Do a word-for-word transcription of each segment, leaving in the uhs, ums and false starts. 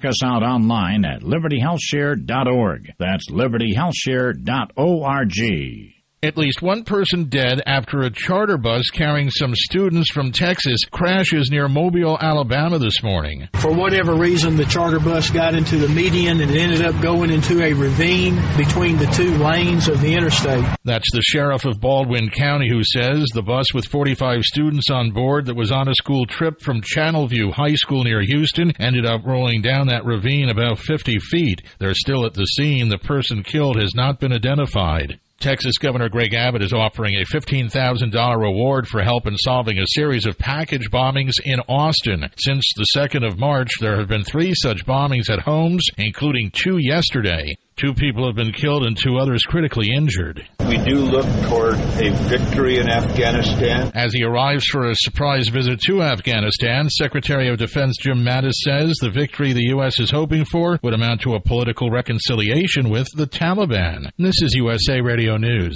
Check us out online at liberty health share dot org. That's liberty health share dot org. At least one person dead after a charter bus carrying some students from Texas crashes near Mobile, Alabama this morning. For whatever reason, the charter bus got into the median and it ended up going into a ravine between the two lanes of the interstate. That's the sheriff of Baldwin County who says the bus with forty-five students on board that was on a school trip from Channelview High School near Houston ended up rolling down that ravine about fifty feet. They're still at the scene. The person killed has not been identified. Texas Governor Greg Abbott is offering a fifteen thousand dollars reward for help in solving a series of package bombings in Austin. Since the second of March, there have been three such bombings at homes, including two yesterday. Two people have been killed and two others critically injured. We do look toward a victory in Afghanistan. As he arrives for a surprise visit to Afghanistan, Secretary of Defense Jim Mattis says the victory the U S is hoping for would amount to a political reconciliation with the Taliban. This is U S A Radio News.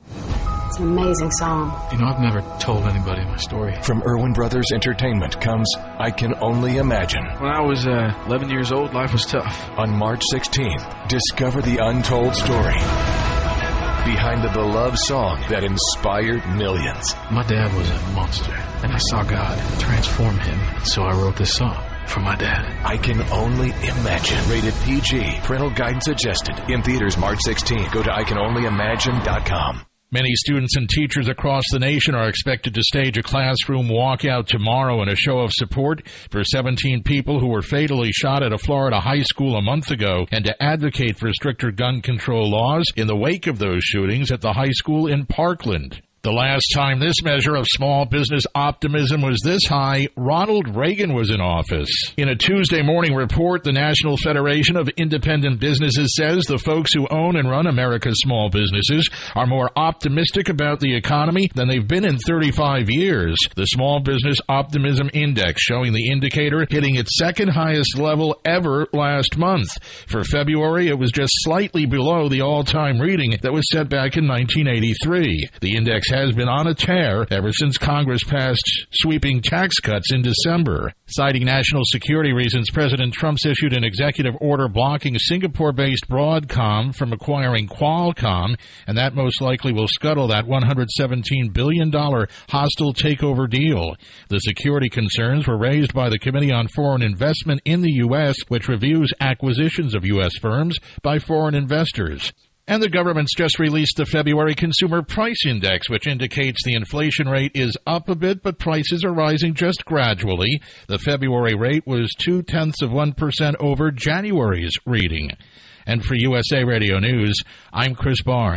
It's an amazing song. You know, I've never told anybody my story. From Irwin Brothers Entertainment comes I Can Only Imagine. When I was uh, eleven years old, life was tough. On March sixteenth, discover the untold story behind the beloved song that inspired millions. My dad was a monster, and I saw God transform him, so I wrote this song for my dad. I Can Only Imagine. Rated P G. Parental guidance suggested. In theaters March sixteenth. Go to I can only imagine dot com. Many students and teachers across the nation are expected to stage a classroom walkout tomorrow in a show of support for seventeen people who were fatally shot at a Florida high school a month ago and to advocate for stricter gun control laws in the wake of those shootings at the high school in Parkland. The last time this measure of small business optimism was this high, Ronald Reagan was in office. In a Tuesday morning report, the National Federation of Independent Businesses says the folks who own and run America's small businesses are more optimistic about the economy than they've been in thirty-five years. The Small Business Optimism Index showing the indicator hitting its second highest level ever last month. For February, it was just slightly below the all-time reading that was set back in nineteen eighty-three. The index has been on a tear ever since Congress passed sweeping tax cuts in December. Citing national security reasons, President Trump's issued an executive order blocking Singapore-based Broadcom from acquiring Qualcomm, and that most likely will scuttle that one hundred seventeen billion dollars hostile takeover deal. The security concerns were raised by the Committee on Foreign Investment in the U S, which reviews acquisitions of U S firms by foreign investors. And the government's just released the February Consumer Price Index, which indicates the inflation rate is up a bit, but prices are rising just gradually. The February rate was two-tenths of one percent over January's reading. And for U S A Radio News, I'm Chris Barnes.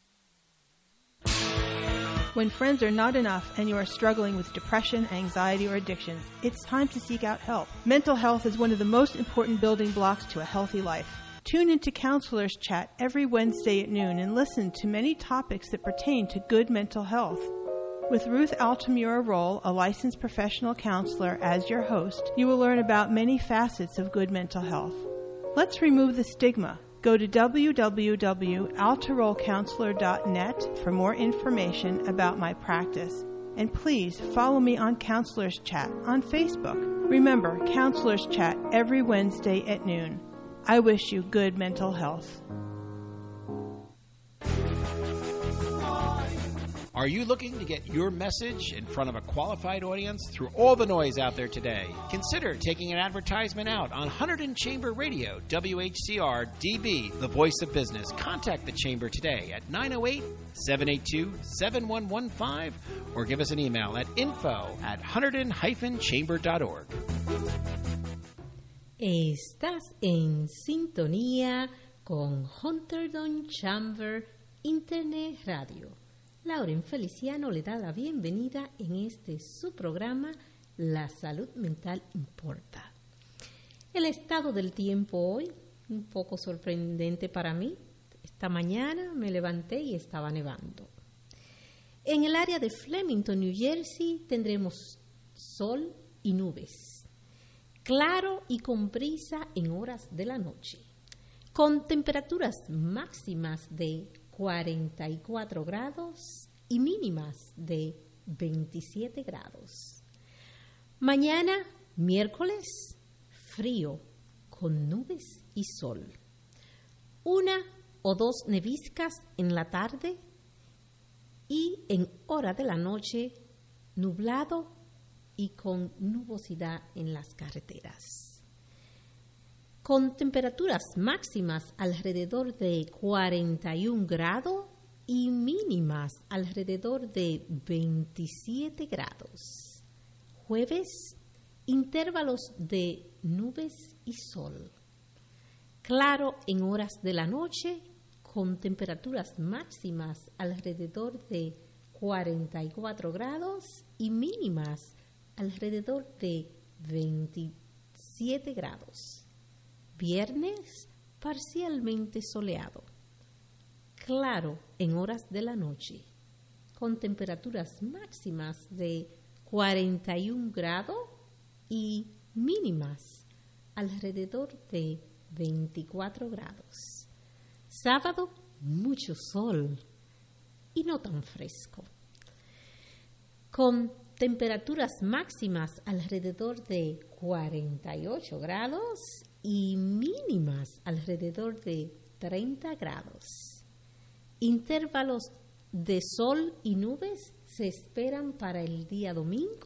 When friends are not enough and you are struggling with depression, anxiety, or addictions, it's time to seek out help. Mental health is one of the most important building blocks to a healthy life. Tune into Counselors Chat every Wednesday at noon and listen to many topics that pertain to good mental health. With Ruth Altamura Roll, a licensed professional counselor, as your host, you will learn about many facets of good mental health. Let's remove the stigma. Go to w w w dot altaroll counselor dot net for more information about my practice. And please follow me on Counselors Chat on Facebook. Remember, Counselors Chat every Wednesday at noon. I wish you good mental health. Are you looking to get your message in front of a qualified audience through all the noise out there today? Consider taking an advertisement out on Hunterdon Chamber Radio, W H C R D B, the voice of business. Contact the Chamber today at nine oh eight, seven eight two, seven one one five or give us an email at info at hunterdon dash chamber dot org. Estás en sintonía con Hunterdon Chamber Internet Radio. Lauren Feliciano le da la bienvenida en este su programa La Salud Mental Importa. El estado del tiempo hoy, un poco sorprendente para mí. Esta mañana me levanté y estaba nevando. En el área de Flemington, New Jersey, tendremos sol y nubes. Claro y con brisa en horas de la noche, con temperaturas máximas de cuarenta y cuatro grados y mínimas de veintisiete grados. Mañana, miércoles, frío, con nubes y sol. Una o dos neviscas en la tarde y en hora de la noche nublado y con nubosidad en las carreteras. Con temperaturas máximas alrededor de cuarenta y un grados y mínimas alrededor de veintisiete grados. Jueves, intervalos de nubes y sol. Claro en horas de la noche, con temperaturas máximas alrededor de cuarenta y cuatro grados y mínimas alrededor de veintisiete grados. Viernes, parcialmente soleado. Claro en horas de la noche, con temperaturas máximas de cuarenta y un grados y mínimas alrededor de veinticuatro grados. Sábado, mucho sol y no tan fresco, con temperaturas máximas alrededor de cuarenta y ocho grados y mínimas alrededor de treinta grados. Intervalos de sol y nubes se esperan para el día domingo,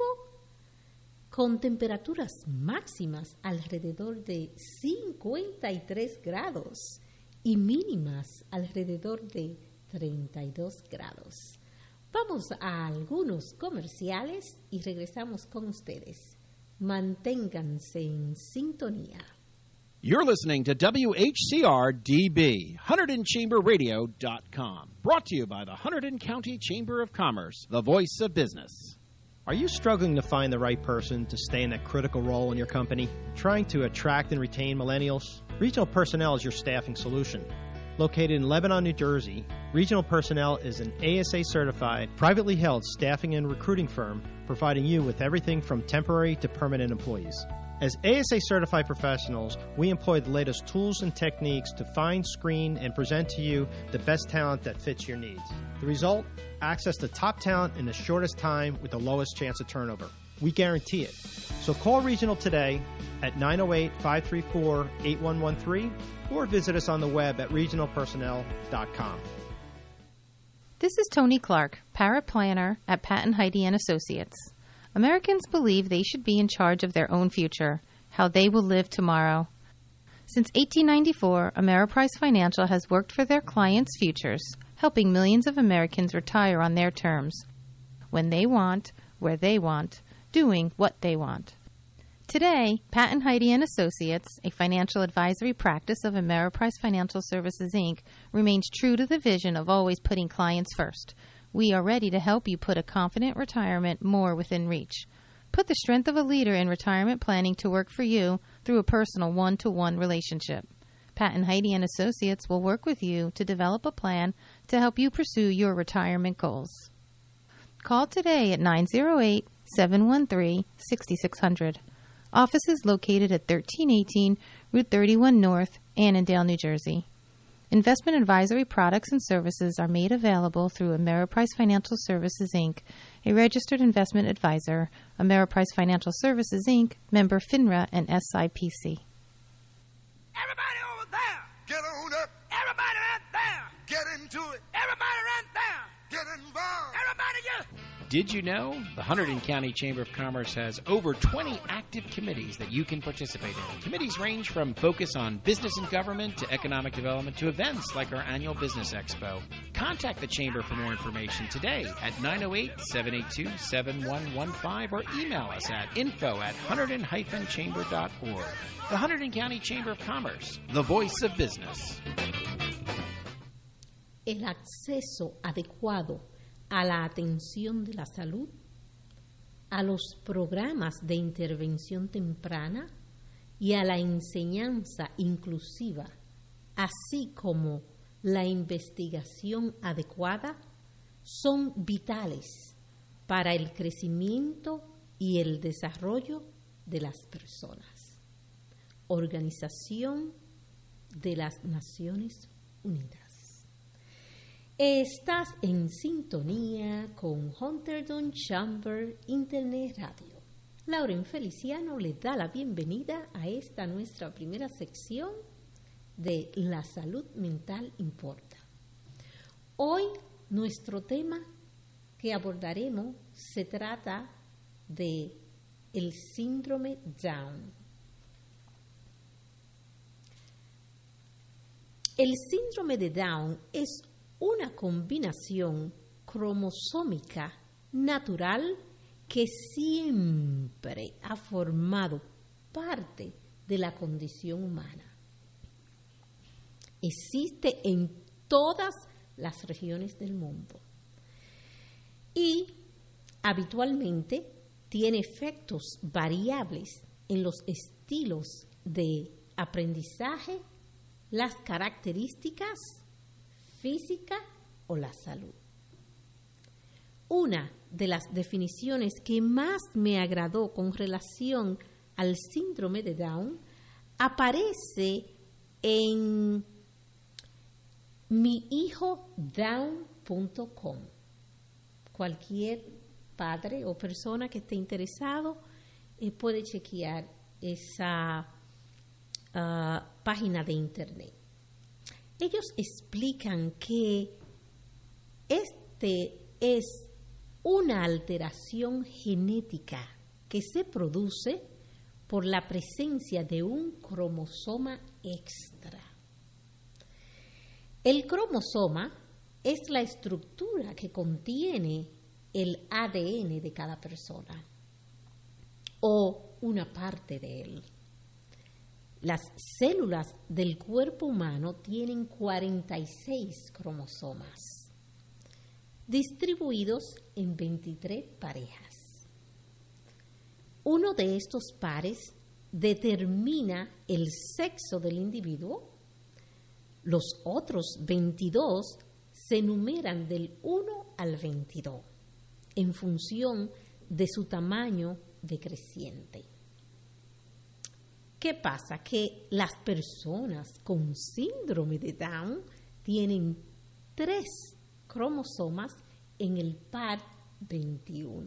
con temperaturas máximas alrededor de cincuenta y tres grados y mínimas alrededor de treinta y dos grados. Vamos a algunos comerciales y regresamos con ustedes. Manténganse en sintonía. You're listening to W H C R D B, Hunterdon Chamber Radio dot com. Brought to you by the Hunterdon County Chamber of Commerce, the voice of business. Are you struggling to find the right person to stay in that critical role in your company? Trying to attract and retain millennials? Regional Personnel is your staffing solution. Located in Lebanon, New Jersey, Regional Personnel is an A S A-certified, privately held staffing and recruiting firm providing you with everything from temporary to permanent employees. As A S A-certified professionals, we employ the latest tools and techniques to find, screen, and present to you the best talent that fits your needs. The result? Access to top talent in the shortest time with the lowest chance of turnover. We guarantee it. So call Regional today at nine oh eight, five three four, eight one one three or visit us on the web at regional personnel dot com. This is Tony Clark, paraplanner at Patton Heidi and Associates. Americans believe they should be in charge of their own future, how they will live tomorrow. Since eighteen ninety-four, Ameriprise Financial has worked for their clients' futures, helping millions of Americans retire on their terms, when they want, where they want, doing what they want. Today, Patton Heidi and Associates, a financial advisory practice of Ameriprise Financial Services, Incorporated, remains true to the vision of always putting clients first. We are ready to help you put a confident retirement more within reach. Put the strength of a leader in retirement planning to work for you through a personal one-to-one relationship. Patton Heidi and Associates will work with you to develop a plan to help you pursue your retirement goals. Call today at nine oh eight, seven one three, six six zero zero. Office is located at thirteen eighteen Route thirty-one North, Annandale, New Jersey. Investment advisory products and services are made available through Ameriprise Financial Services, Incorporated, a registered investment advisor, Ameriprise Financial Services, Incorporated, member FINRA and S I P C. Everybody over there! Get on up! Everybody right there! Get into it! Everybody right there! Get involved! Everybody just... Did you know the Hunterdon County Chamber of Commerce has over twenty active committees that you can participate in? Committees range from focus on business and government to economic development to events like our annual Business Expo. Contact the Chamber for more information today at nine oh eight, seven eight two, seven one one five or email us at info at hunterdon dash chamber dot org. The Hunterdon County Chamber of Commerce, the voice of business. El acceso adecuado a la atención de la salud, a los programas de intervención temprana y a la enseñanza inclusiva, así como la investigación adecuada, son vitales para el crecimiento y el desarrollo de las personas. Organización de las Naciones Unidas. Estás en sintonía con Hunterdon Chamber Internet Radio, Lauren Feliciano le da la bienvenida a esta nuestra primera sección de La salud mental importa. Hoy nuestro tema que abordaremos se trata de el síndrome Down. El síndrome de Down es una combinación cromosómica natural que siempre ha formado parte de la condición humana. Existe en todas las regiones del mundo y habitualmente tiene efectos variables en los estilos de aprendizaje, las características físicas o la salud. Una de las definiciones que más me agradó con relación al síndrome de Down aparece en mi hijo down punto com. Cualquier padre o persona que esté interesado eh, puede chequear esa uh, página de internet. Ellos explican que este es una alteración genética que se produce por la presencia de un cromosoma extra. El cromosoma es la estructura que contiene el A D N de cada persona o una parte de él. Las células del cuerpo humano tienen cuarenta y seis cromosomas, distribuidos en veintitrés parejas. Uno de estos pares determina el sexo del individuo. Los otros veintidós se numeran del uno al veintidós en función de su tamaño decreciente. ¿Qué pasa? Que las personas con síndrome de Down tienen tres cromosomas en el par veintiuno,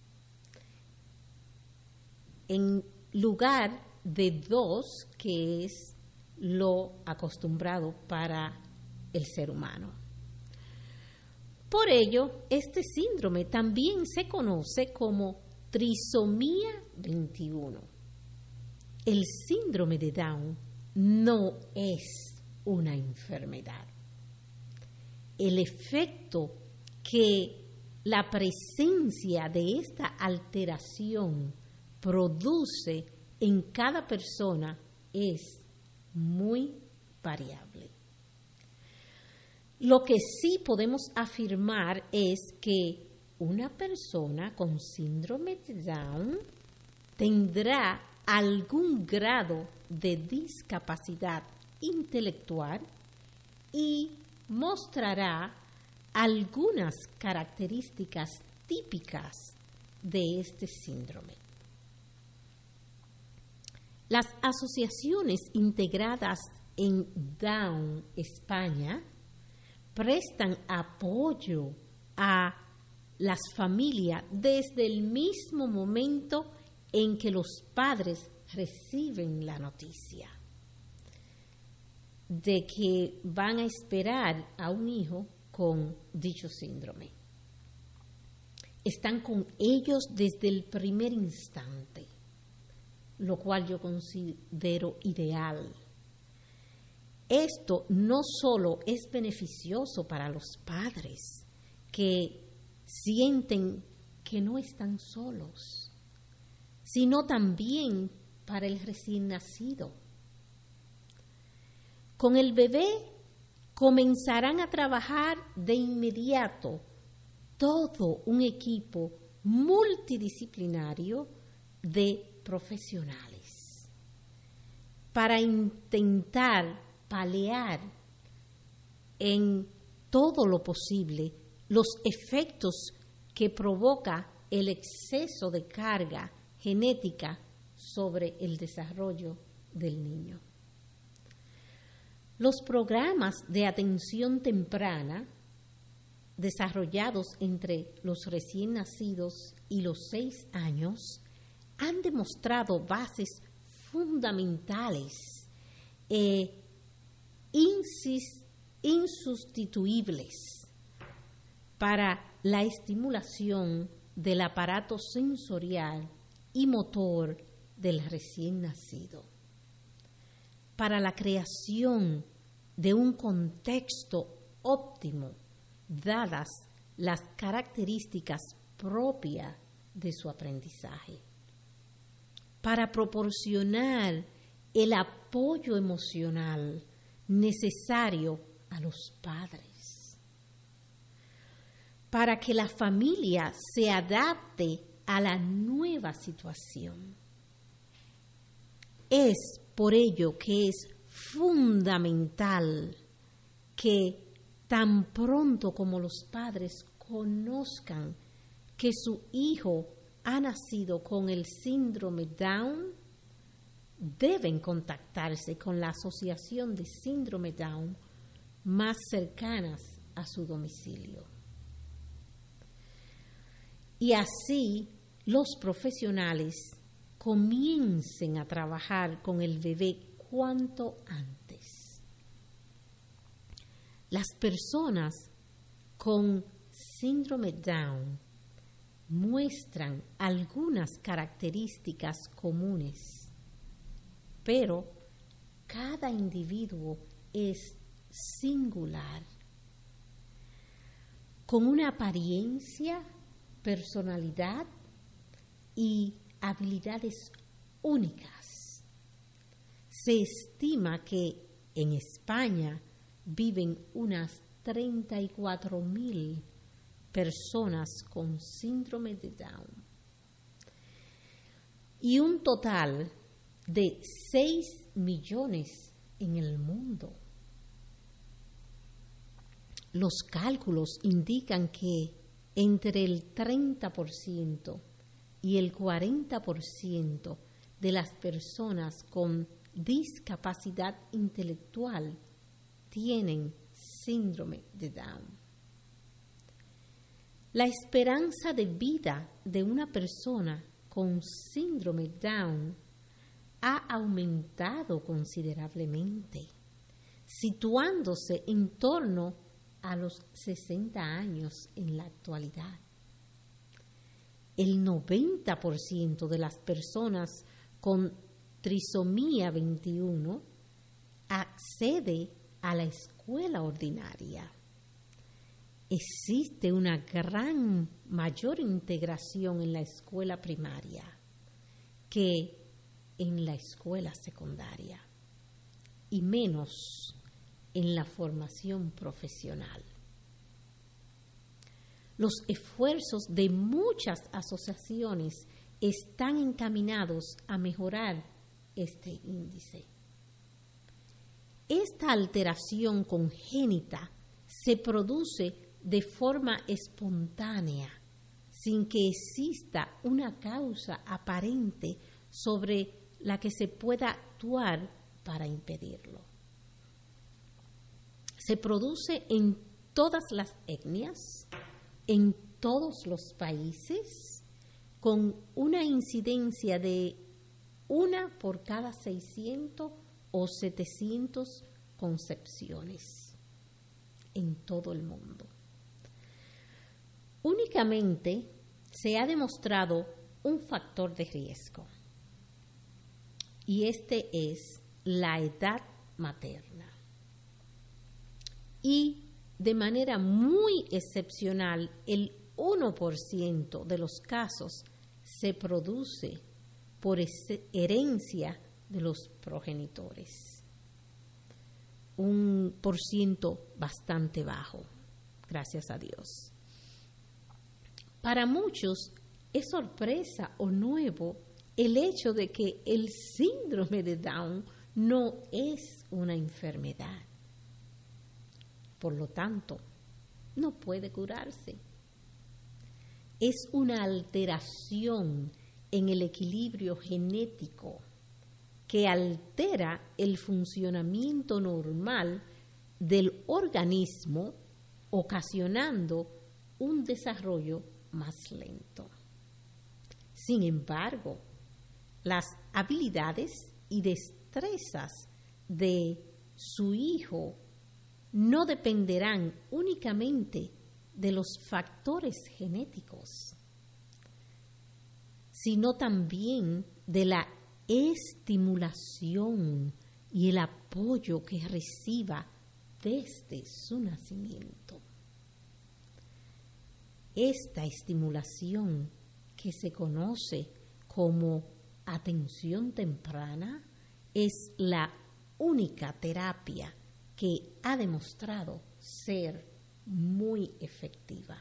en lugar de dos, que es lo acostumbrado para el ser humano. Por ello, este síndrome también se conoce como trisomía veintiuno. El síndrome de Down no es una enfermedad. El efecto que la presencia de esta alteración produce en cada persona es muy variable. Lo que sí podemos afirmar es que una persona con síndrome de Down tendrá algún grado de discapacidad intelectual y mostrará algunas características típicas de este síndrome. Las asociaciones integradas en Down España prestan apoyo a las familias desde el mismo momento en que los padres reciben la noticia de que van a esperar a un hijo con dicho síndrome. Están con ellos desde el primer instante, lo cual yo considero ideal. Esto no solo es beneficioso para los padres, que sienten que no están solos, sino también para el recién nacido. Con el bebé comenzarán a trabajar de inmediato todo un equipo multidisciplinario de profesionales para intentar paliar en todo lo posible los efectos que provoca el exceso de carga genética sobre el desarrollo del niño. Los programas de atención temprana desarrollados entre los recién nacidos y los seis años han demostrado bases fundamentales e insis- insustituibles para la estimulación del aparato sensorial y motor del recién nacido, para la creación de un contexto óptimo, dadas las características propias de su aprendizaje, para proporcionar el apoyo emocional necesario a los padres, para que la familia se adapte a la nueva situación. Es por ello que es fundamental que tan pronto como los padres conozcan que su hijo ha nacido con el síndrome Down, deben contactarse con la asociación de síndrome Down más cercanas a su domicilio. Y así los profesionales comiencen a trabajar con el bebé cuanto antes. Las personas con síndrome Down muestran algunas características comunes, pero cada individuo es singular, con una apariencia, personalidad y habilidades únicas. Se estima que en España viven unas treinta y cuatro mil personas con síndrome de Down y un total de seis millones en el mundo. Los cálculos indican que entre el treinta por ciento y el cuarenta por ciento de las personas con discapacidad intelectual tienen síndrome de Down. La esperanza de vida de una persona con síndrome Down ha aumentado considerablemente, situándose en torno a los sesenta años en la actualidad. El noventa por ciento de las personas con trisomía veintiuno accede a la escuela ordinaria. Existe una gran mayor integración en la escuela primaria que en la escuela secundaria y menos en la formación profesional. Los esfuerzos de muchas asociaciones están encaminados a mejorar este índice. Esta alteración congénita se produce de forma espontánea, sin que exista una causa aparente sobre la que se pueda actuar para impedirlo. Se produce en todas las etnias, en todos los países, con una incidencia de una por cada seiscientos o setecientas concepciones en todo el mundo. Únicamente se ha demostrado un factor de riesgo, y este es la edad materna. Y de manera muy excepcional, el uno por ciento de los casos se produce por herencia de los progenitores. Un por ciento bastante bajo, gracias a Dios. Para muchos es sorpresa o nuevo el hecho de que el síndrome de Down no es una enfermedad. Por lo tanto, no puede curarse. Es una alteración en el equilibrio genético que altera el funcionamiento normal del organismo, ocasionando un desarrollo más lento. Sin embargo, las habilidades y destrezas de su hijo no dependerán únicamente de los factores genéticos, sino también de la estimulación y el apoyo que reciba desde su nacimiento. Esta estimulación, que se conoce como atención temprana, es la única terapia que ha demostrado ser muy efectiva.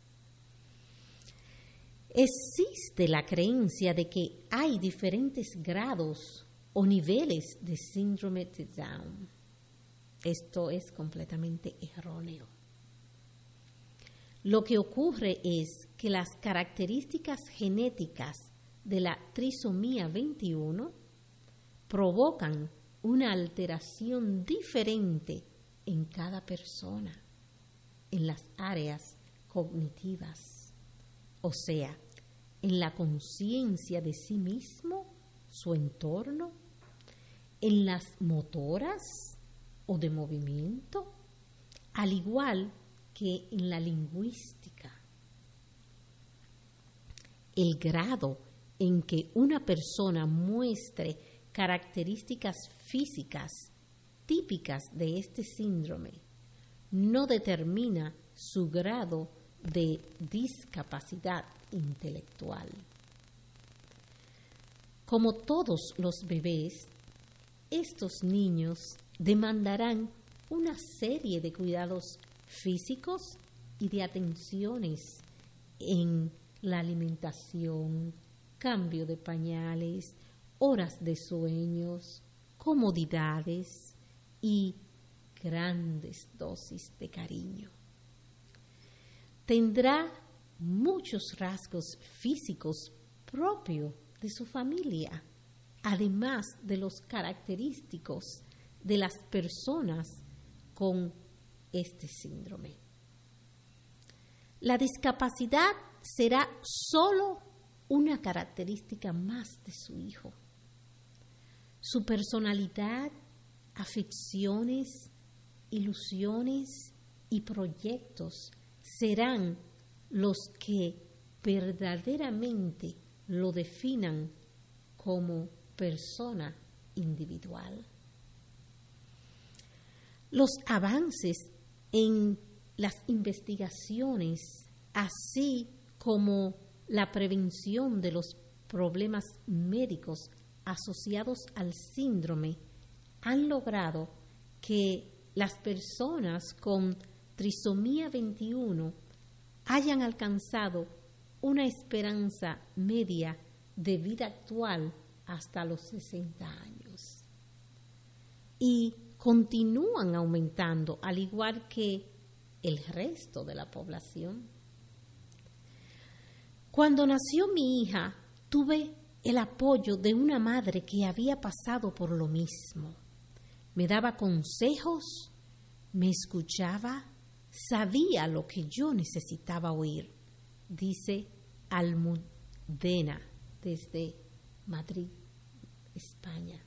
Existe la creencia de que hay diferentes grados o niveles de síndrome de Down. Esto es completamente erróneo. Lo que ocurre es que las características genéticas de la trisomía veintiuno provocan una alteración diferente en cada persona en las áreas cognitivas, o sea, en la conciencia de sí mismo, su entorno, en las motoras o de movimiento, al igual que en la lingüística. El grado en que una persona muestre características físicas típicas de este síndrome no determina su grado de discapacidad intelectual. Como todos los bebés, estos niños demandarán una serie de cuidados físicos y de atenciones en la alimentación, cambio de pañales, horas de sueños, comodidades y grandes dosis de cariño. Tendrá muchos rasgos físicos propios de su familia, además de los característicos de las personas con este síndrome. La discapacidad será solo una característica más de su hijo. Su personalidad, aficiones, ilusiones y proyectos serán los que verdaderamente lo definan como persona individual. Los avances en las investigaciones, así como la prevención de los problemas médicos asociados al síndrome, han logrado que las personas con trisomía veintiuno hayan alcanzado una esperanza media de vida actual hasta los sesenta años. Y continúan aumentando, al igual que el resto de la población. Cuando nació mi hija, tuve el apoyo de una madre que había pasado por lo mismo. Me daba consejos, me escuchaba, sabía lo que yo necesitaba oír, dice Almudena desde Madrid, España.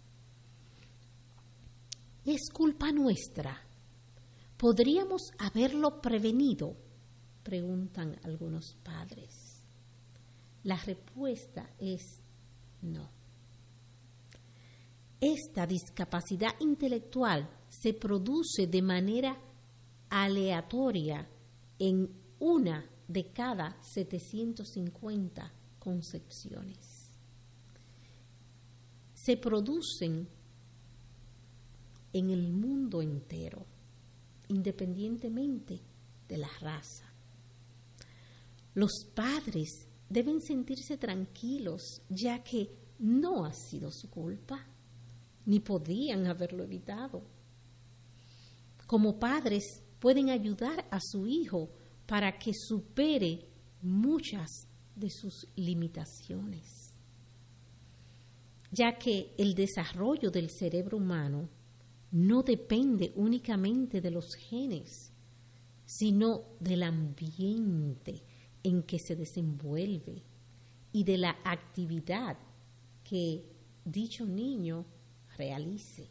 Es culpa nuestra. ¿Podríamos haberlo prevenido?, preguntan algunos padres. La respuesta es no. Esta discapacidad intelectual se produce de manera aleatoria en una de cada setecientas cincuenta concepciones. Se producen en el mundo entero, independientemente de la raza. Los padres deben sentirse tranquilos, ya que no ha sido su culpa, ni podían haberlo evitado. Como padres, pueden ayudar a su hijo para que supere muchas de sus limitaciones, ya que el desarrollo del cerebro humano no depende únicamente de los genes, sino del ambiente en que se desenvuelve y de la actividad que dicho niño realice.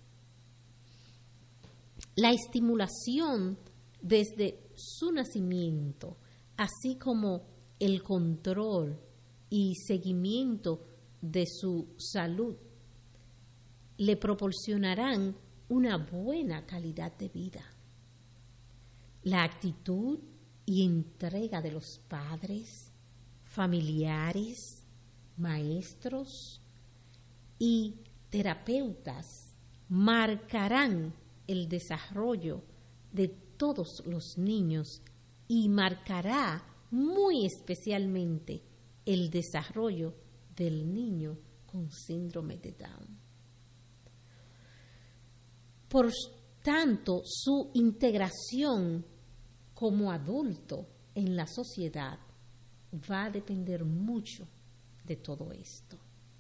La estimulación desde su nacimiento, así como el control y seguimiento de su salud, le proporcionarán una buena calidad de vida. La actitud y entrega de los padres, familiares, maestros y terapeutas marcarán el desarrollo de todos los niños y marcará muy especialmente el desarrollo del niño con síndrome de Down. Por tanto, su integración como adulto en la sociedad va a depender mucho de todo esto.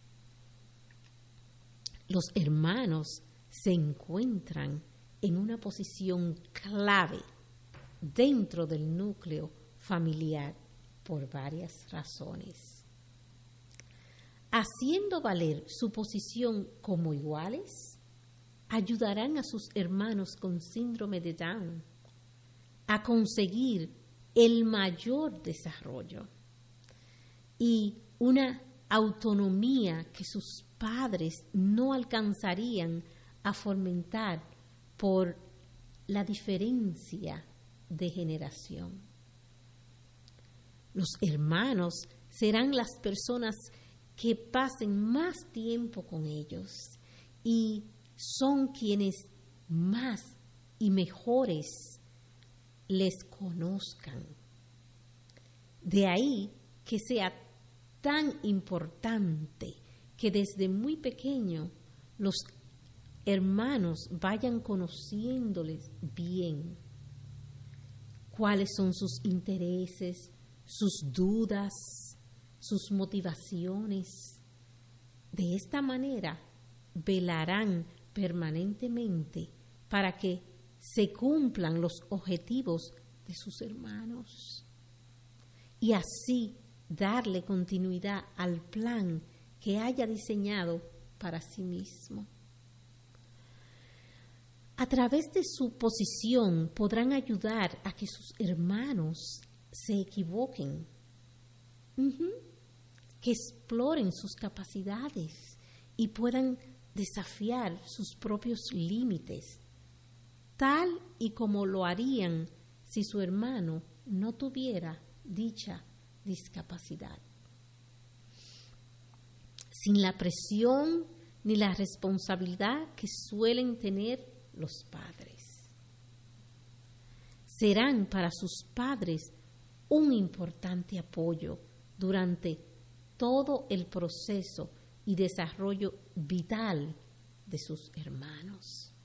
Los hermanos se encuentran en una posición clave dentro del núcleo familiar por varias razones. Haciendo valer su posición como iguales, ayudarán a sus hermanos con síndrome de Down a conseguir el mayor desarrollo y una autonomía que sus padres no alcanzarían a fomentar por la diferencia de generación. Los hermanos serán las personas que pasen más tiempo con ellos y son quienes más y mejores les conozcan. De ahí que sea tan importante que desde muy pequeño los hermanos vayan conociéndoles bien, cuáles son sus intereses, sus dudas, sus motivaciones. De esta manera velarán permanentemente para que se cumplan los objetivos de sus hermanos y así darle continuidad al plan que haya diseñado para sí mismo. A través de su posición podrán ayudar a que sus hermanos se equivoquen, uh-huh, que exploren sus capacidades y puedan desafiar sus propios límites, tal y como lo harían si su hermano no tuviera dicha discapacidad. Sin la presión ni la responsabilidad que suelen tener los padres. Serán para sus padres un importante apoyo durante todo el proceso y desarrollo vital de sus hermanos.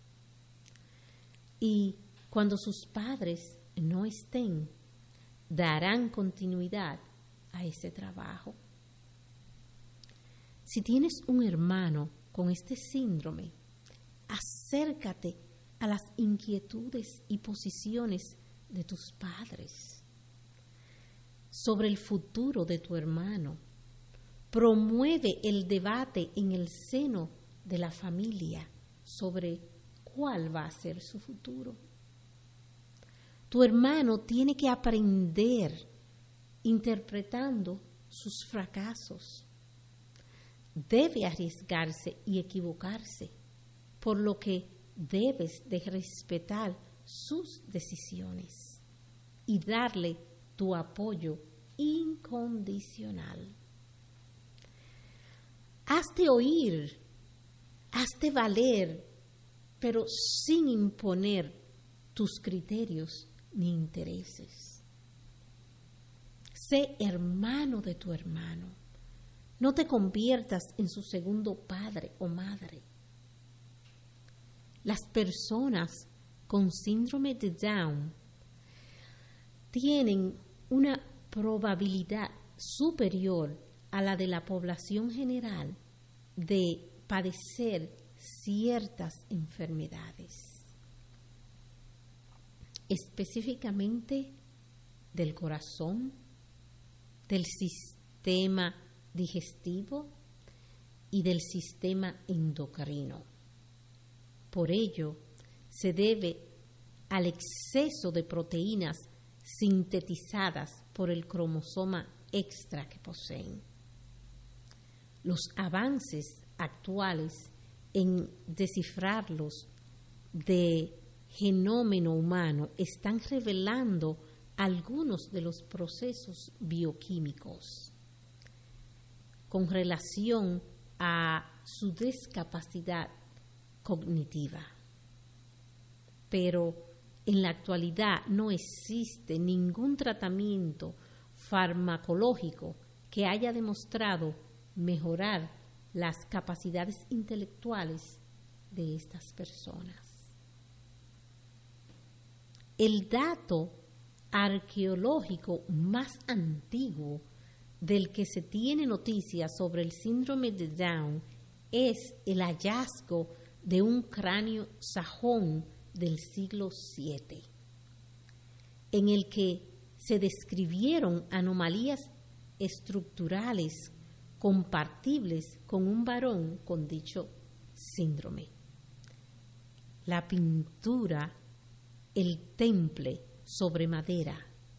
Y cuando sus padres no estén, darán continuidad a ese trabajo. Si tienes un hermano con este síndrome, acércate a las inquietudes y posiciones de tus padres sobre el futuro de tu hermano. Promueve el debate en el seno de la familia sobre cuál va a ser su futuro. Tu hermano tiene que aprender interpretando sus fracasos. Debe arriesgarse y equivocarse, por lo que debes de respetar sus decisiones y darle tu apoyo incondicional. Hazte oír, hazte valer, pero sin imponer tus criterios ni intereses. Sé hermano de tu hermano. No te conviertas en su segundo padre o madre. Las personas con síndrome de Down tienen una probabilidad superior a la de la población general de padecer ciertas enfermedades, específicamente del corazón, del sistema digestivo y del sistema endocrino. Por ello, se debe al exceso de proteínas sintetizadas por el cromosoma extra que poseen. Los avances actuales en descifrarlos de genoma humano están revelando algunos de los procesos bioquímicos con relación a su discapacidad cognitiva. Pero en la actualidad no existe ningún tratamiento farmacológico que haya demostrado mejorar las capacidades intelectuales de estas personas. El dato arqueológico más antiguo del que se tiene noticia sobre el síndrome de Down es el hallazgo de un cráneo sajón del siglo siete, en el que se describieron anomalías estructurales compatibles con un varón con dicho síndrome. La pintura El temple sobre madera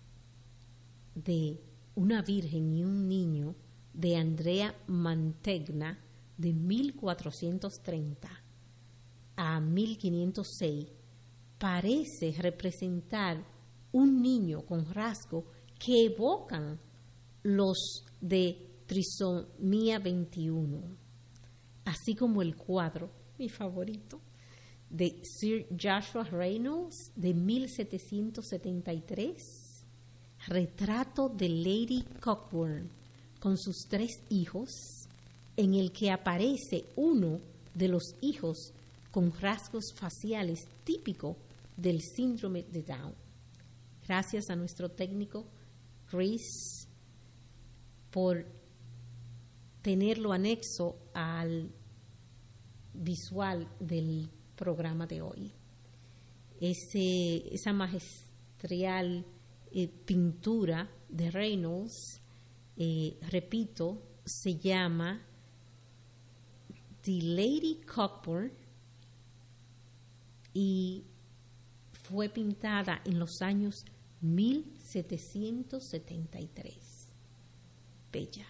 de una virgen y un niño de Andrea Mantegna de mil cuatrocientos treinta a mil quinientos seis parece representar un niño con rasgos que evocan los de trisomía veintiuno, así como el cuadro, mi favorito, de Sir Joshua Reynolds de mil setecientos setenta y tres, retrato de Lady Cockburn con sus tres hijos, en el que aparece uno de los hijos con rasgos faciales típicos del síndrome de Down. Gracias a nuestro técnico Chris por tenerlo anexo al visual del programa de hoy. Ese, esa magistral eh, pintura de Reynolds, eh, repito, se llama The Lady Cockburn y fue pintada en los años mil setecientos setenta y tres. Bella.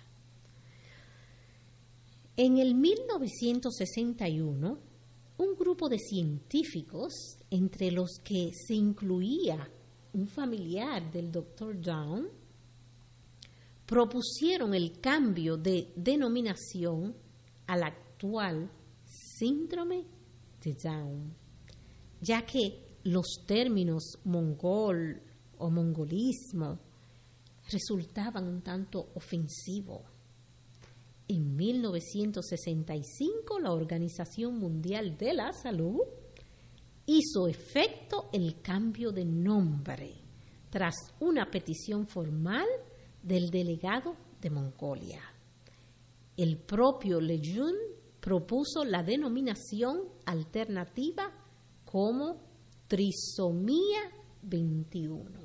En el mil novecientos sesenta y uno, un grupo de científicos, entre los que se incluía un familiar del doctor Down, propusieron el cambio de denominación al actual síndrome de Down, ya que los términos mongol o mongolismo resultaban un tanto ofensivos. En mil novecientos sesenta y cinco, la Organización Mundial de la Salud hizo efecto el cambio de nombre tras una petición formal del delegado de Mongolia. El propio Lejun propuso la denominación alternativa como trisomía veintiuno.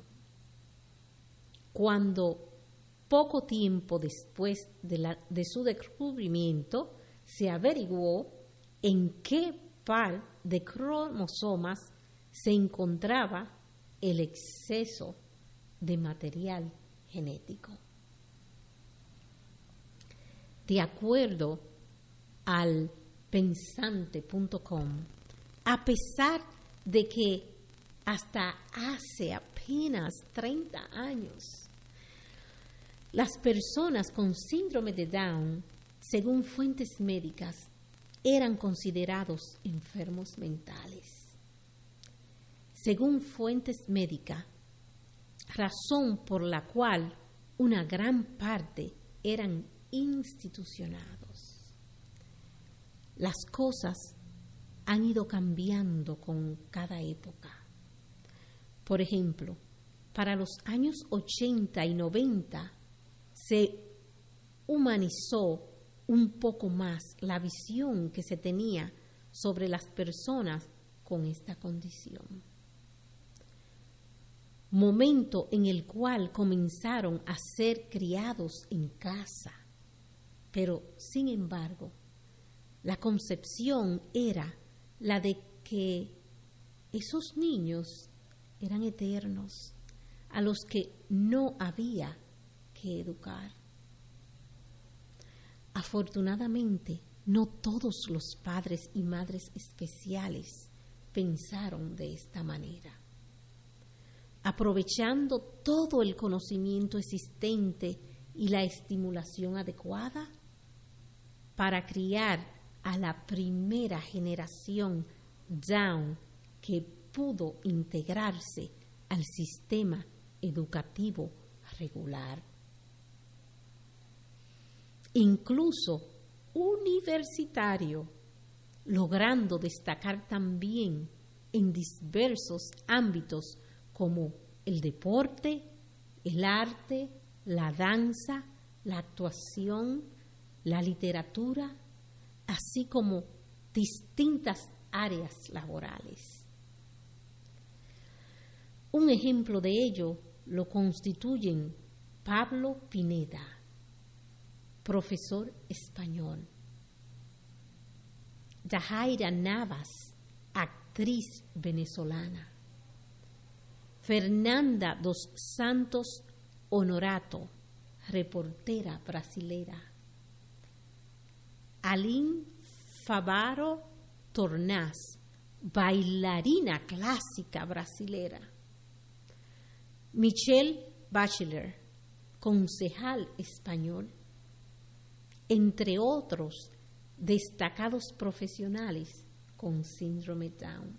Cuando poco tiempo después de, la, de su descubrimiento se averiguó en qué par de cromosomas se encontraba el exceso de material genético. De acuerdo al pensante punto com, a pesar de que hasta hace apenas treinta años las personas con síndrome de Down, según fuentes médicas, eran considerados enfermos mentales. Según fuentes médicas, razón por la cual una gran parte eran institucionados. Las cosas han ido cambiando con cada época. Por ejemplo, para los años ochenta y noventa se humanizó un poco más la visión que se tenía sobre las personas con esta condición. Momento en el cual comenzaron a ser criados en casa, pero sin embargo La concepción era la de que esos niños eran eternos, a los que no había que educar. Afortunadamente, no todos los padres y madres especiales pensaron de esta manera. Aprovechando todo el conocimiento existente y la estimulación adecuada para criar a la primera generación Down que pudo integrarse al sistema educativo regular. Incluso universitario, logrando destacar también en diversos ámbitos como el deporte, el arte, la danza, la actuación, la literatura, así como distintas áreas laborales. Un ejemplo de ello lo constituyen Pablo Pineda, profesor español; Yajaira Navas, actriz venezolana; Fernanda dos Santos Honorato, reportera brasilera; Aline Favaro Tornás, bailarina clásica brasilera; Michelle Bachelet, concejal español, entre otros destacados profesionales con síndrome Down.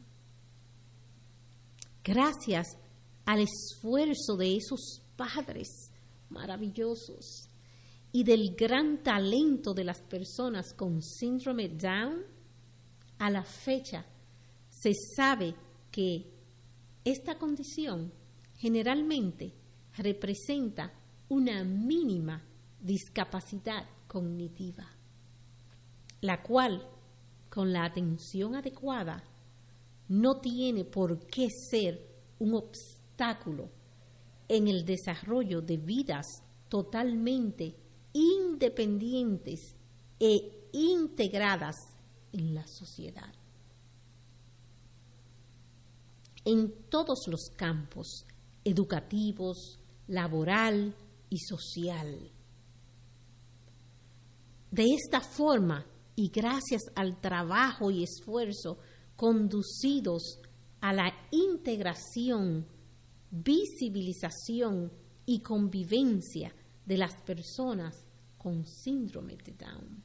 Gracias al esfuerzo de esos padres maravillosos y del gran talento de las personas con síndrome Down, a la fecha se sabe que esta condición generalmente representa una mínima discapacidad cognitiva, la cual, con la atención adecuada, no tiene por qué ser un obstáculo en el desarrollo de vidas totalmente independientes e integradas en la sociedad. En todos los campos, educativos, laboral y social. De esta forma, y gracias al trabajo y esfuerzo conducidos a la integración, visibilización y convivencia de las personas con síndrome de Down.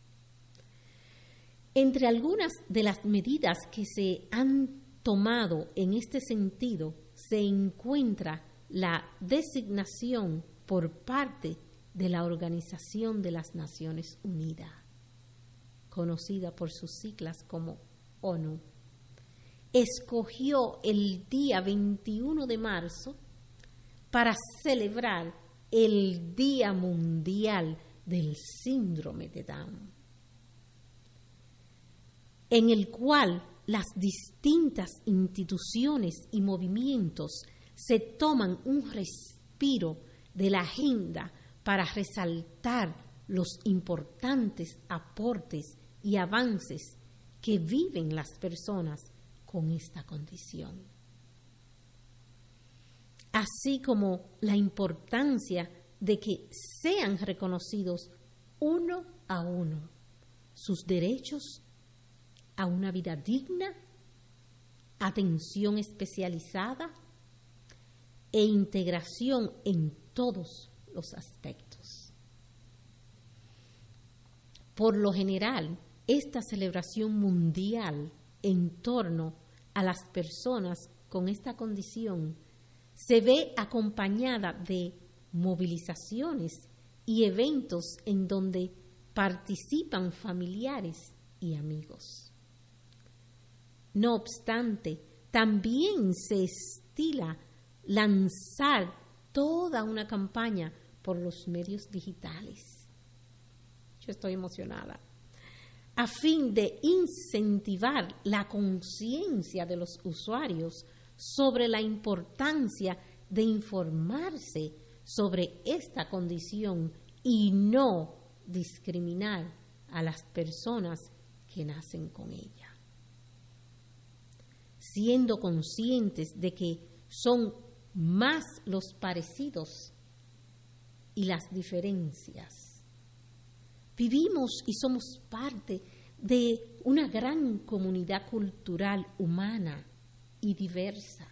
Entre algunas de las medidas que se han tomado en este sentido se encuentra la designación por parte de la Organización de las Naciones Unidas, conocida por sus siglas como ONU. Escogió el día veintiuno de marzo para celebrar el Día Mundial del Síndrome de Down, en el cual las distintas instituciones y movimientos se toman un respiro de la agenda para resaltar los importantes aportes y avances que viven las personas con esta condición, así como la importancia de que sean reconocidos uno a uno sus derechos a una vida digna, atención especializada e integración en todos los aspectos. Por lo general, esta celebración mundial en torno a las personas con esta condición se ve acompañada de movilizaciones y eventos en donde participan familiares y amigos. No obstante, también se estila lanzar toda una campaña por los medios digitales. Yo estoy emocionada. A fin de incentivar la conciencia de los usuarios sobre la importancia de informarse sobre esta condición y no discriminar a las personas que nacen con ella. Siendo conscientes de que son más los parecidos y las diferencias. Vivimos y somos parte de una gran comunidad cultural humana y diversa.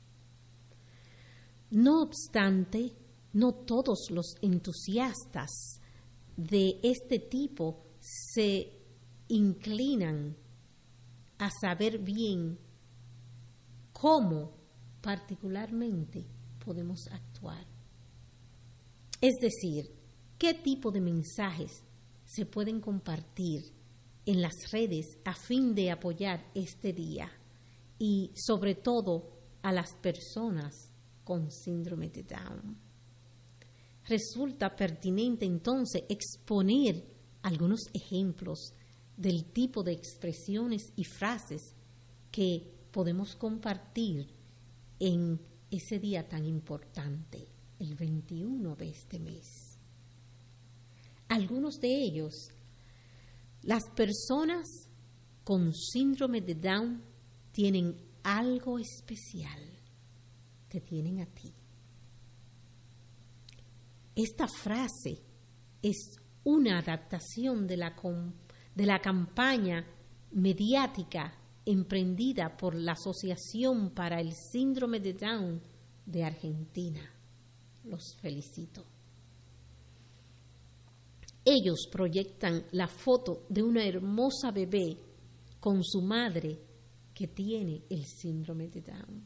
No obstante, no todos los entusiastas de este tipo se inclinan a saber bien cómo particularmente podemos actuar. Es decir, qué tipo de mensajes se pueden compartir en las redes a fin de apoyar este día y sobre todo a las personas con síndrome de Down. Resulta pertinente entonces exponer algunos ejemplos del tipo de expresiones y frases que podemos compartir en ese día tan importante, el veintiuno de este mes. Algunos de ellos, las personas con síndrome de Down tienen algo especial, te tienen a ti. Esta frase es una adaptación de la, de la campaña mediática emprendida por la Asociación para el Síndrome de Down de Argentina. Los felicito. Ellos proyectan la foto de una hermosa bebé con su madre que tiene el síndrome de Down,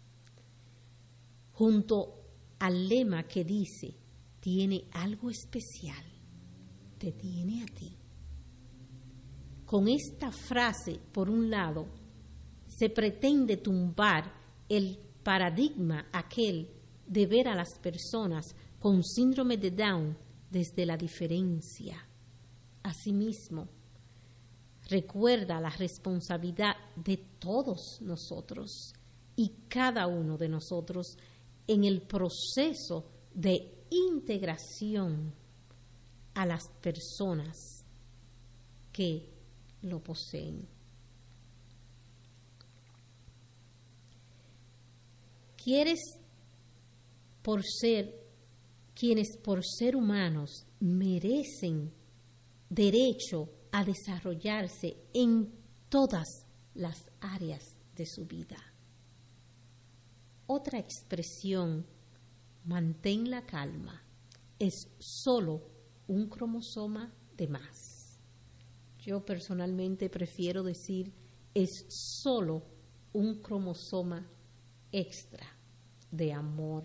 junto al lema que dice: tiene algo especial, te tiene a ti. Con esta frase, por un lado, se pretende tumbar el paradigma aquel de ver a las personas con síndrome de Down desde la diferencia. Asimismo, recuerda la responsabilidad de todos nosotros y cada uno de nosotros en el proceso de integración a las personas que lo poseen. ¿Quieres por ser quienes por ser humanos merecen derecho a desarrollarse en todas las áreas de su vida? Otra expresión, mantén la calma, es solo un cromosoma de más. Yo personalmente prefiero decir es solo un cromosoma extra de amor.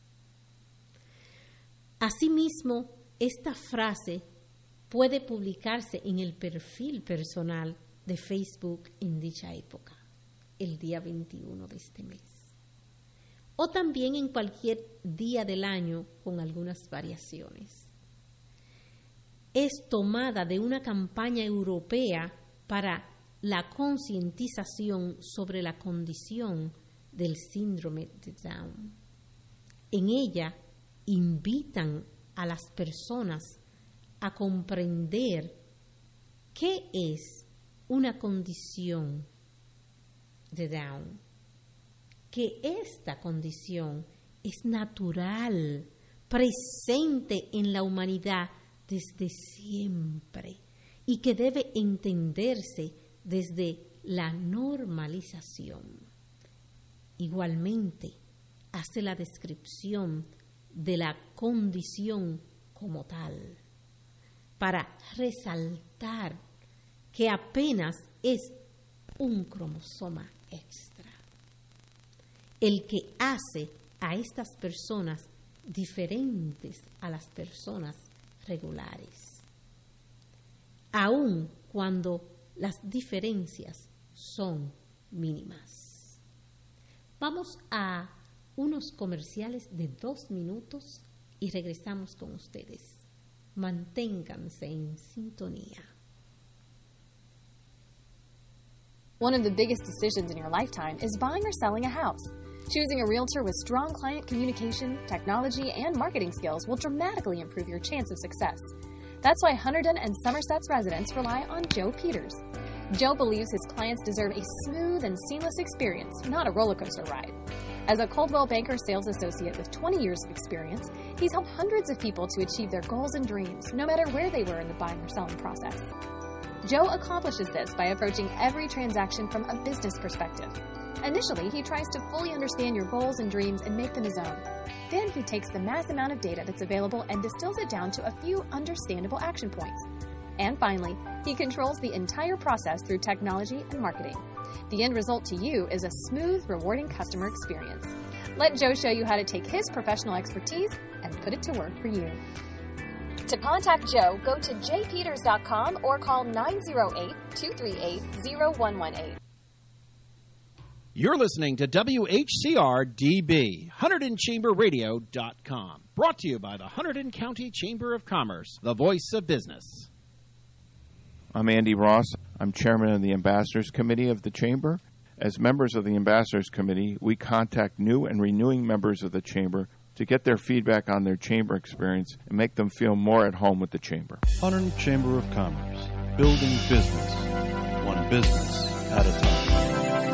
Asimismo, esta frase puede publicarse en el perfil personal de Facebook en dicha época, el día veintiuno de este mes, o también en cualquier día del año con algunas variaciones. Es tomada de una campaña europea para la concientización sobre la condición del síndrome de Down. En ella invitan a las personas a comprender qué es una condición de Down, que esta condición es natural, presente en la humanidad desde siempre y que debe entenderse desde la normalización. Igualmente, hace la descripción de la condición como tal, para resaltar que apenas es un cromosoma extra, el que hace a estas personas diferentes a las personas regulares, aun cuando las diferencias son mínimas. Vamos a unos comerciales de dos minutos y regresamos con ustedes. Manténganse en sintonía. One of the biggest decisions in your lifetime is buying or selling a house. Choosing a realtor with strong client communication, technology, and marketing skills will dramatically improve your chance of success. That's why Hunterdon and Somerset's residents rely on Joe Peters. Joe believes his clients deserve a smooth and seamless experience, not a roller coaster ride. As a Coldwell Banker sales associate with twenty years of experience, he's helped hundreds of people to achieve their goals and dreams, no matter where they were in the buying or selling process. Joe accomplishes this by approaching every transaction from a business perspective. Initially, he tries to fully understand your goals and dreams and make them his own. Then he takes the mass amount of data that's available and distills it down to a few understandable action points. And finally, he controls the entire process through technology and marketing. The end result to you is a smooth, rewarding customer experience. Let Joe show you how to take his professional expertise and put it to work for you. To contact Joe, go to j peters dot com or call nine oh eight, two three eight, oh one one eight. You're listening to W H C R D B, Hunterdon Chamber Radio dot com. Brought to you by the Hunterdon County Chamber of Commerce, the voice of business. I'm Andy Ross. I'm chairman of the Ambassadors Committee of the Chamber. As members of the Ambassadors Committee, we contact new and renewing members of the Chamber to get their feedback on their Chamber experience and make them feel more at home with the Chamber. Hunterdon Chamber of Commerce, building business, one business at a time.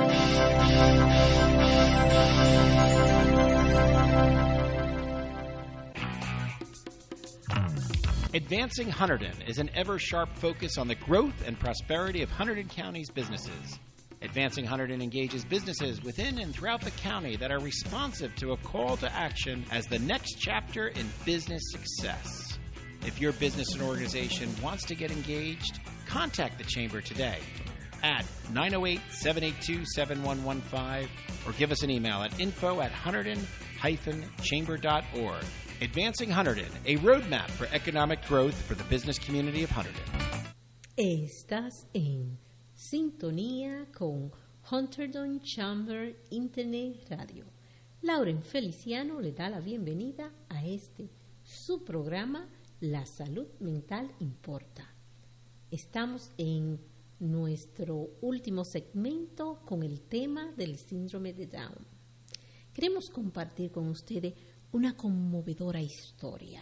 Advancing Hunterdon is an ever-sharp focus on the growth and prosperity of Hunterdon County's businesses. Advancing Hunterdon engages businesses within and throughout the county that are responsive to a call to action as the next chapter in business success. If your business and organization wants to get engaged, contact the Chamber today at nine oh eight, seven eight two, seven one one five or give us an email at info at hunterdon dash chamber dot org. Advancing Hunterdon, a roadmap for economic growth for the business community of Hunterdon. Estás en sintonía con Hunterdon Chamber Internet Radio. Lauren Feliciano le da la bienvenida a este su programa La Salud Mental Importa. Estamos en nuestro último segmento con el tema del síndrome de Down. Queremos compartir con ustedes una conmovedora historia.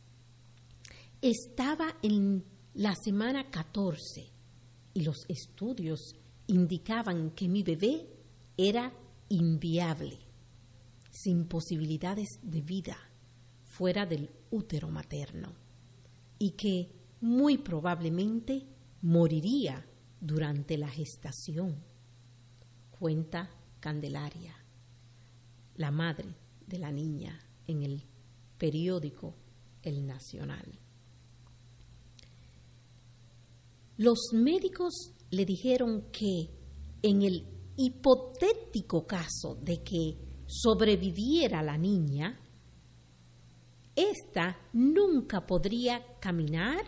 Estaba en la semana catorce y los estudios indicaban que mi bebé era inviable, sin posibilidades de vida fuera del útero materno y que muy probablemente moriría durante la gestación, cuenta Candelaria, la madre de la niña, en el periódico El Nacional. Los médicos le dijeron que en el hipotético caso de que sobreviviera la niña, ésta nunca podría caminar.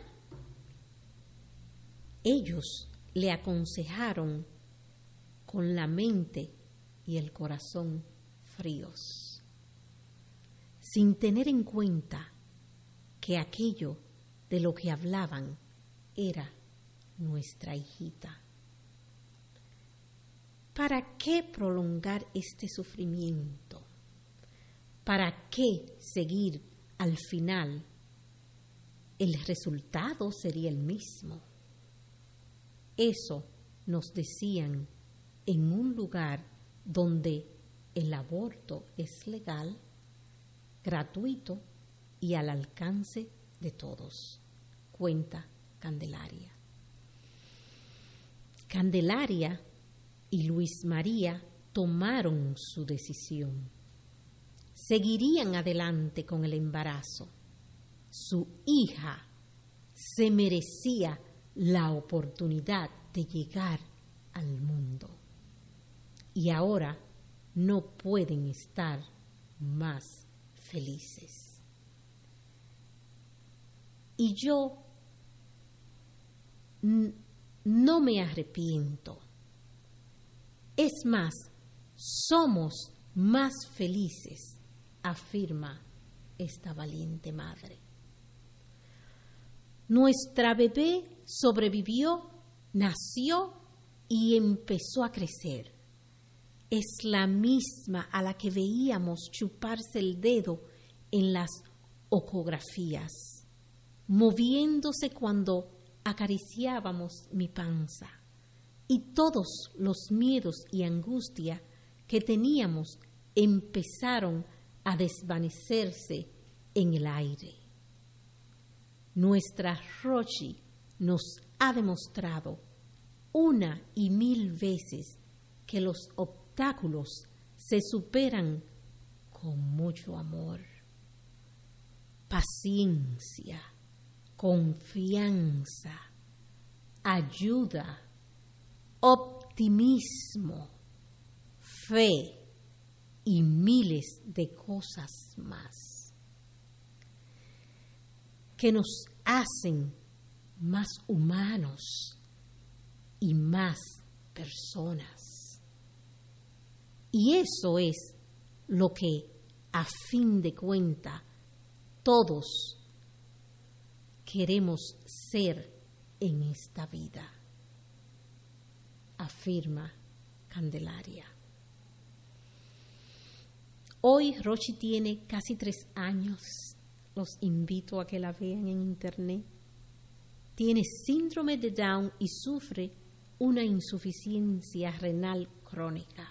Ellos le aconsejaron con la mente y el corazón fríos, sin tener en cuenta que aquello de lo que hablaban era nuestra hijita. ¿Para qué prolongar este sufrimiento? ¿Para qué seguir al final? El resultado sería el mismo. Eso nos decían en un lugar donde el aborto es legal, gratuito y al alcance de todos, cuenta Candelaria. Candelaria y Luis María tomaron su decisión. Seguirían adelante con el embarazo. Su hija se merecía la oportunidad de llegar al mundo. Y ahora no pueden estar más felices. Y yo n- no me arrepiento. Es más, somos más felices, afirma esta valiente madre. Nuestra bebé sobrevivió, nació y empezó a crecer. Es la misma a la que veíamos chuparse el dedo en las ecografías, moviéndose cuando acariciábamos mi panza, y todos los miedos y angustia que teníamos empezaron a desvanecerse en el aire. Nuestra Rochi nos ha demostrado una y mil veces que los obstáculos se superan con mucho amor, paciencia, confianza, ayuda, optimismo, fe y miles de cosas más que nos hacen más humanos y más personas. Y eso es lo que, a fin de cuentas, todos queremos ser en esta vida, afirma Candelaria. Hoy Rochi tiene casi tres años. Los invito a que la vean en internet. Tiene síndrome de Down y sufre una insuficiencia renal crónica.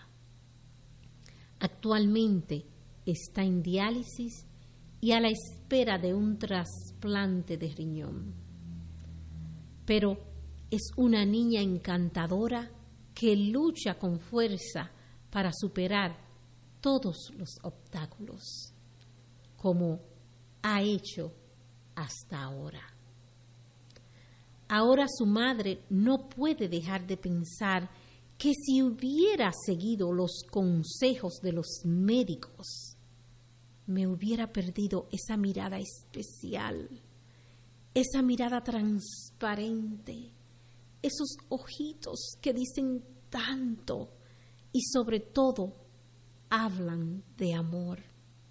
Actualmente está en diálisis y a la espera de un trasplante de riñón. Pero es una niña encantadora que lucha con fuerza para superar todos los obstáculos, como ha hecho hasta ahora. Ahora su madre no puede dejar de pensar que si hubiera seguido los consejos de los médicos, me hubiera perdido esa mirada especial, esa mirada transparente, esos ojitos que dicen tanto y sobre todo hablan de amor.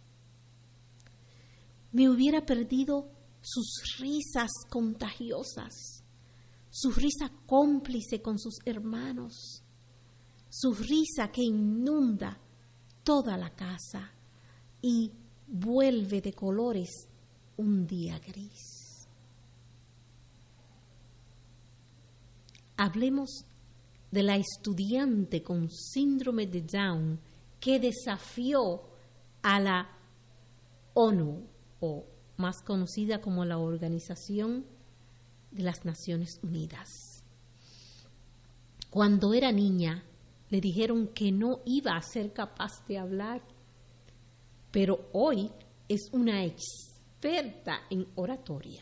Me hubiera perdido sus risas contagiosas, su risa cómplice con sus hermanos, su risa que inunda toda la casa y vuelve de colores un día gris. Hablemos de la estudiante con síndrome de Down que desafió a la ONU, o más conocida como la Organización de las Naciones Unidas. Cuando era niña, le dijeron que no iba a ser capaz de hablar, pero hoy es una experta en oratoria.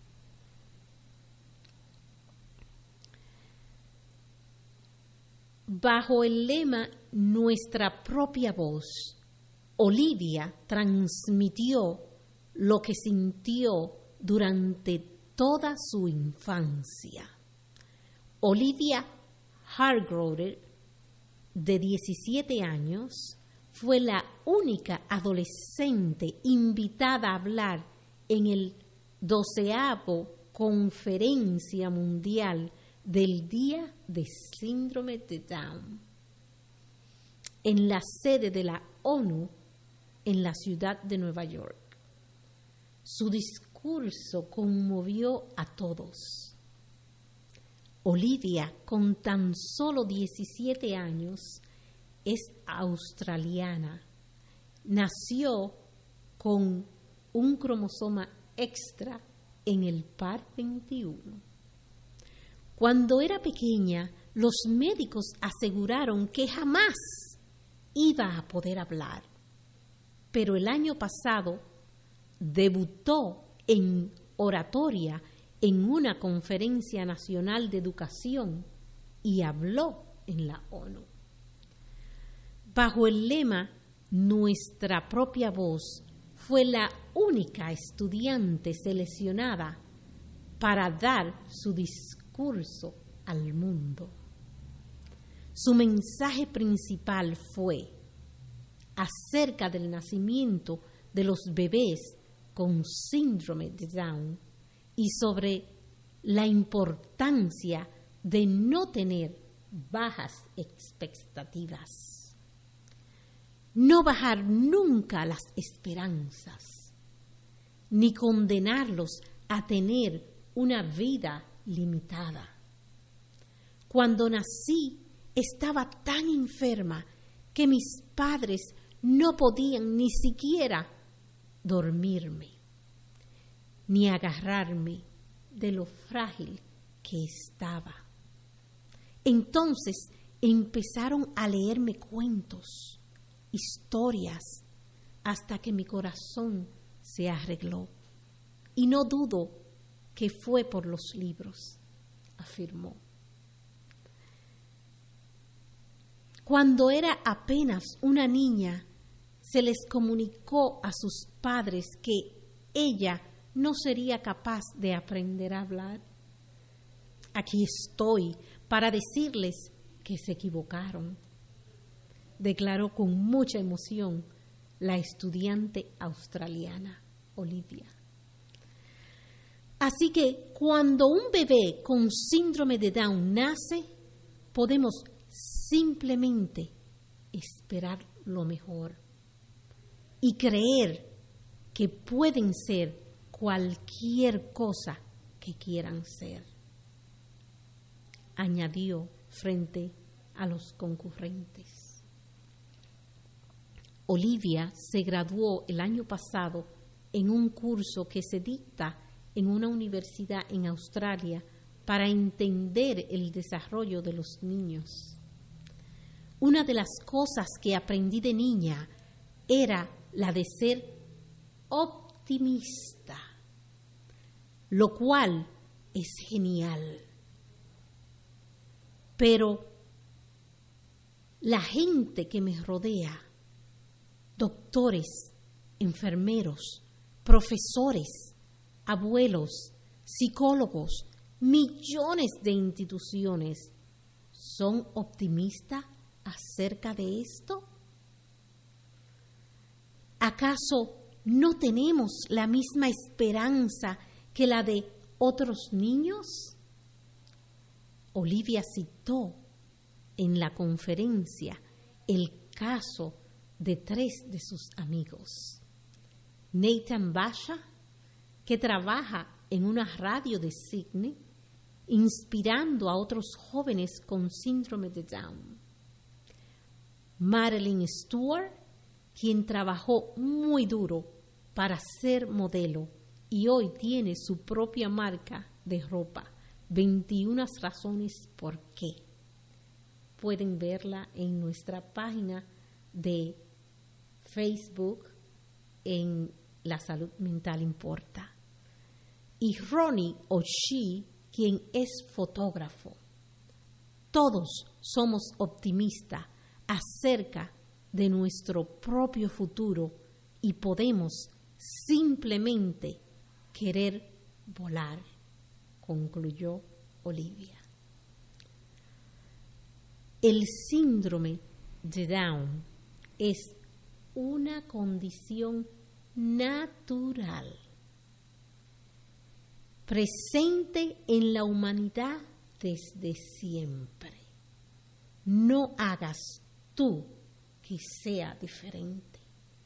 Bajo el lema Nuestra propia voz, Olivia transmitió lo que sintió durante toda su infancia. Olivia Hargrove, de diecisiete años, fue la única adolescente invitada a hablar en el doceavo Conferencia Mundial del Día de Síndrome de Down, en la sede de la ONU en la ciudad de Nueva York. Su discurso conmovió a todos. Olivia, con tan solo diecisiete años, es australiana. Nació con un cromosoma extra en el par veintiuno. Cuando era pequeña, los médicos aseguraron que jamás iba a poder hablar. Pero el año pasado debutó en oratoria en una conferencia nacional de educación y habló en la ONU. Bajo el lema Nuestra propia voz, fue la única estudiante seleccionada para dar su discurso al mundo. Su mensaje principal fue acerca del nacimiento de los bebés con síndrome de Down y sobre la importancia de no tener bajas expectativas. No bajar nunca las esperanzas, ni condenarlos a tener una vida limitada. Cuando nací, estaba tan enferma que mis padres no podían ni siquiera dormirme, ni agarrarme de lo frágil que estaba. Entonces empezaron a leerme cuentos, historias, hasta que mi corazón se arregló. Y no dudo que fue por los libros, afirmó. Cuando era apenas una niña, se les comunicó a sus padres que ella no sería capaz de aprender a hablar. Aquí estoy para decirles que se equivocaron, declaró con mucha emoción la estudiante australiana Olivia. Así que cuando un bebé con síndrome de Down nace, podemos simplemente esperar lo mejor y creer que pueden ser cualquier cosa que quieran ser, añadió frente a los concurrentes. Olivia se graduó el año pasado en un curso que se dicta en una universidad en Australia para entender el desarrollo de los niños. Una de las cosas que aprendí de niña era la de ser optimista, lo cual es genial. Pero la gente que me rodea, doctores, enfermeros, profesores, abuelos, psicólogos, millones de instituciones, ¿son optimistas acerca de esto? ¿Acaso no tenemos la misma esperanza que la de otros niños? Olivia citó en la conferencia el caso de tres de sus amigos. Nathan Basha, que trabaja en una radio de Sydney, inspirando a otros jóvenes con síndrome de Down. Marilyn Stewart, quien trabajó muy duro para ser modelo y hoy tiene su propia marca de ropa, veintiuna razones por qué. Pueden verla en nuestra página de Facebook en La Salud Mental Importa. Y Ronnie O'Shea, quien es fotógrafo. Todos somos optimistas acerca de nuestro propio futuro y podemos simplemente querer volar, concluyó Olivia. El síndrome de Down es una condición natural, presente en la humanidad desde siempre. No hagas tú que sea diferente.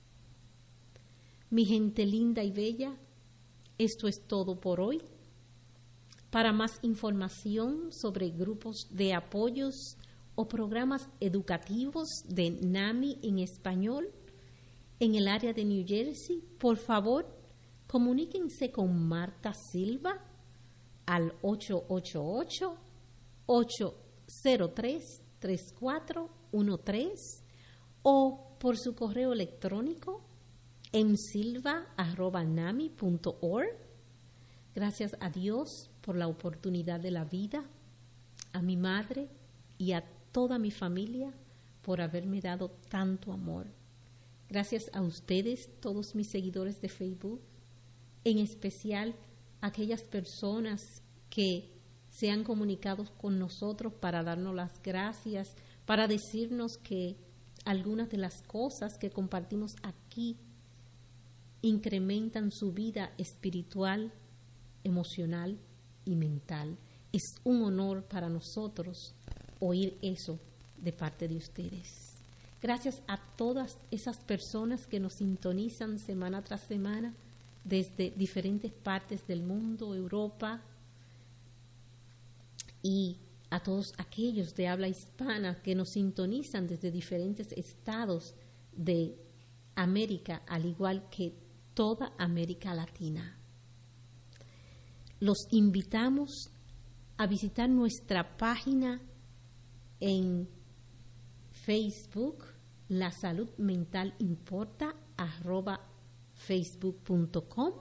Mi gente linda y bella, esto es todo por hoy. Para más información sobre grupos de apoyos o programas educativos de NAMI en español en el área de New Jersey, por favor, comuníquense con Marta Silva al ocho ocho ocho, ocho cero tres, tres cuatro uno tres o por su correo electrónico m silva arroba nami punto org. Gracias a Dios por la oportunidad de la vida, a mi madre y a toda mi familia por haberme dado tanto amor. Gracias a ustedes, todos mis seguidores de Facebook, en especial aquellas personas que se han comunicado con nosotros para darnos las gracias, para decirnos que algunas de las cosas que compartimos aquí incrementan su vida espiritual, emocional y mental. Es un honor para nosotros oír eso de parte de ustedes. Gracias a todas esas personas que nos sintonizan semana tras semana desde diferentes partes del mundo, Europa, y a todos aquellos de habla hispana que nos sintonizan desde diferentes estados de América, al igual que toda América Latina. Los invitamos a visitar nuestra página en Facebook, La Salud Mental Importa, arroba facebook punto com.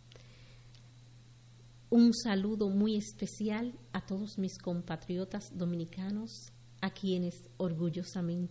Un saludo muy especial a todos mis compatriotas dominicanos, a quienes orgullosamente